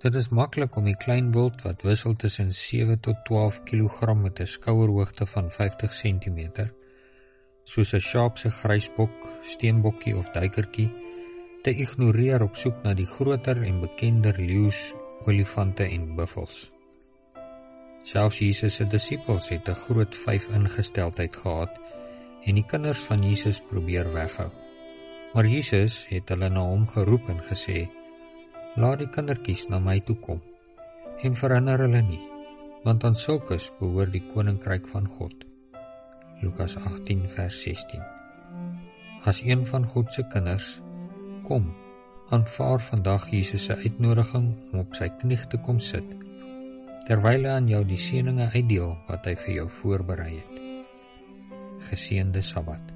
Dit is maklik om die klein wild wat wissel tussen 7 tot 12 kilogram met 'n skouerhoogte van 50 cm, soos 'n Sharpse grysbok, steenbokkie of duikertjie, te ignoreer op soek na die groter en bekender leeu's, olifante en buffels. Selfs Jesus se disippels het 'n groot 5 ingesteldheid gehad en die kinders van Jesus probeer weghou. Maar Jesus het hulle na hom geroep en gesê, laat die kindertjies na my toe kom, en verhinder hulle nie, want aan sulkes behoort die koninkryk van God. Lukas 18 vers 16. As een van God se kinders, kom, aanvaar vandag Jesus se uitnodiging om op sy knie te kom sit, terwyl hy aan jou die seëninge uitdeel wat hy vir jou voorberei het. Geseënde Sabbat.